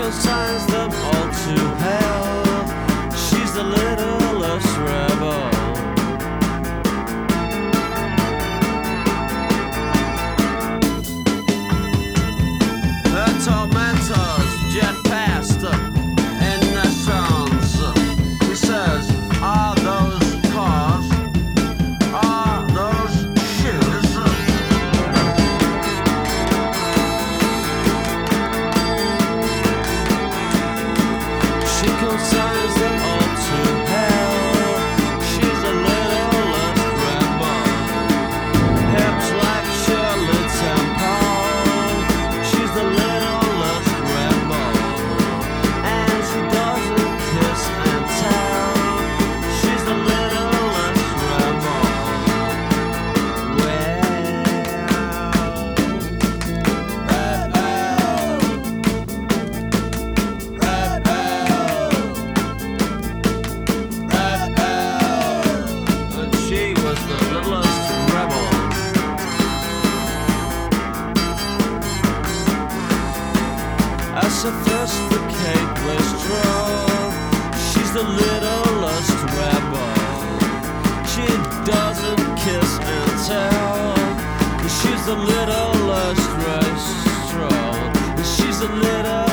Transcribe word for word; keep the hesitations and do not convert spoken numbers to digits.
consigns them all to hell. She's the littlest rebel. Her tormentors jet past in restaurants. He says, are those cars? Are those shoes? She consigns them all to hell. She's a littlest rebel. Hips like Shirley Temple. She's the littlest rebel. And she doesn't kiss and tell. She's the littlest rebel. Well, and she was the littlest rebel. A sophisticated wastrel. She's the littlest rebel. She doesn't kiss and tell. She's the littlest wastrel. She's the little